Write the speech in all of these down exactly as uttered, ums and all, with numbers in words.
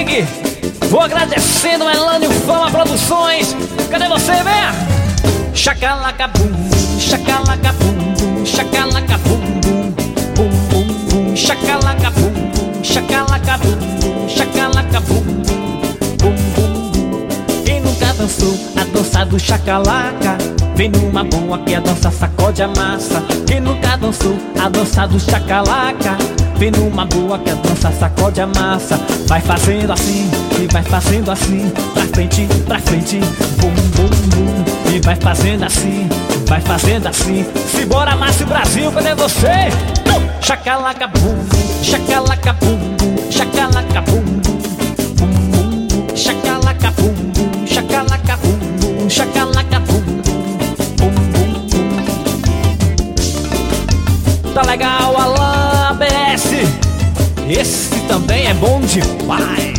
swing. Vou agradecendo a Elânio Fama Produções. Cadê você, vem? Chacalacabum, chacalacabum, chacalacabum, bum bum bum, chacalacabum, chacalacabum, chacalacabum, bum bum bum. Quem nunca dançou a dança do chacalaca, vem numa boa que a dança sacode a massa. Quem nunca dançou a dança do chacalaca, vem numa boa que a dança sacode a massa. Vai fazendo assim e vai fazendo assim, pra frente, pra frente, bum bum bum. E vai fazendo assim, vai fazendo assim. Simbora, Márcio Brasil, cadê você? Chacalacabum, chacalacabum, chacalacabum, bum bum bum, chacalacabum, chacalacabum, chacalacabum, bum bum bum. Tá legal, Alan B S. Esse também é bom demais.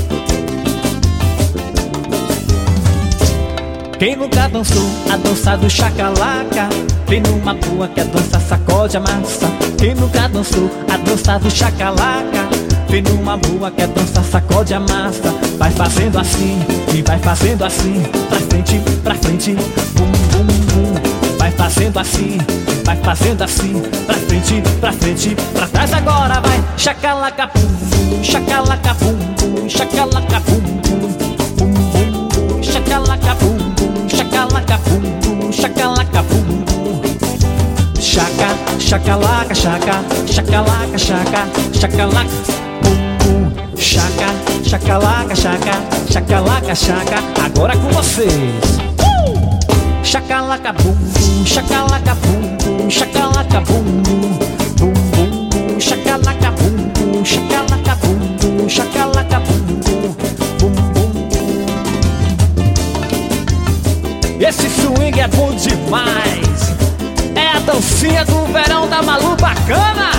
Quem nunca dançou a dança do chacalaca, vem numa boa que a dança sacode a massa. Quem nunca dançou a dança do chacalaca, vem numa boa que a dança sacode a massa. Vai fazendo assim e vai fazendo assim, pra frente, pra frente, bum bum bum. Vai fazendo assim, vai fazendo assim, pra frente, pra frente, pra trás agora vai. Chacalacabum, chacalacabum, chacalacabum, bum bum bum, chacalacabum, chacalacabum, chacalacabum. Chaca, chacalaca, chaca, chacalaca, chaca, chacalaca, bum bum. Chaca, chacalaca, chaca, chacalaca, chaca. Agora com vocês. Chacalacabum, chacalacabum, chacalacabum, bum bum bum, chacalacabum, chacalacabum, chacalacabum, bum bum bum. Esse swing é bom demais. É a dancinha do verão da Malu Bacana.